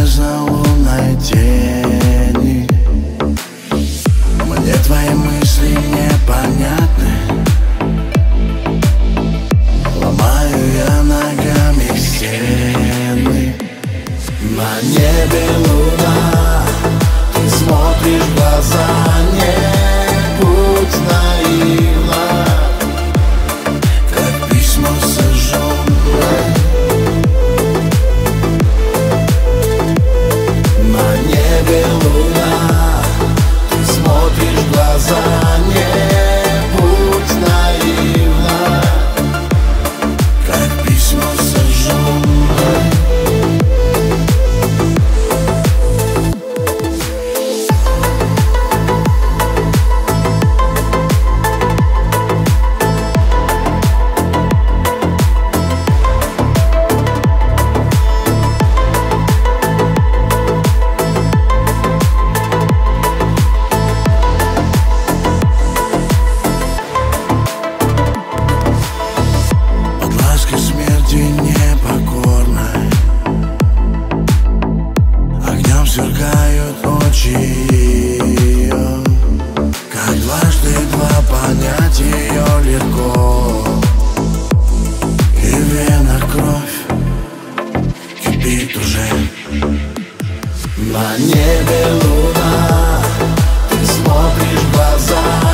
нежно лунной тени. Мне твои мысли непонятны. Ломаю я ногами стены. На небе луна, ты смотришь в глаза, не будь наивна, как письмо сожженное. На небе луна, ты смотришь в глаза, не будь наивна, как письмо сожженное. Смерти непокорной огнем сверкают очи ее. Как дважды два понять ее легко. И в венах кровь кипит уже. На небе луна, ты смотришь в глаза,